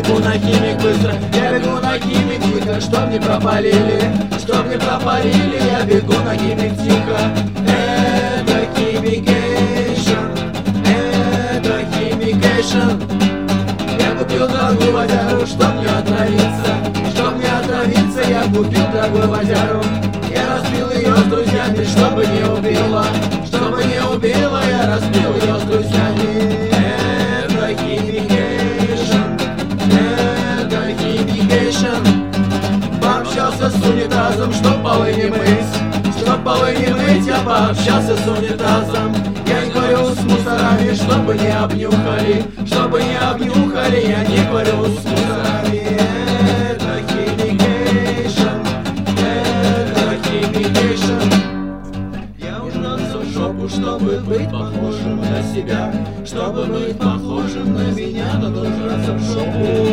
бегу на химик быстро, я бегу на химик тихо, чтоб не пропалили, чтоб не пропалили. Я бегу на химик тихо. Это химикейшн, это химикейшн. Я купил дорогую водяру, чтоб не отравиться, чтоб не отравиться. Я купил дорогую водяру, я разбил ее с друзьями, чтобы не убила, чтобы не убила. Я разбил ее с друзьями. Это химикейшн, это химикейшн. Пообщался с унитазом, чтоб полы не мыть, чтоб полы не мыть. Я пообщался с унитазом. Я не говорю с мусорами, чтобы не обнюхали, чтобы не обнюхали. Я не говорю с мусорами. Это химикейшн, это химикейшн. Я ужрался в жопу, чтобы быть похожим на себя, чтобы быть похожим на меня. Надо ужраться в жопу.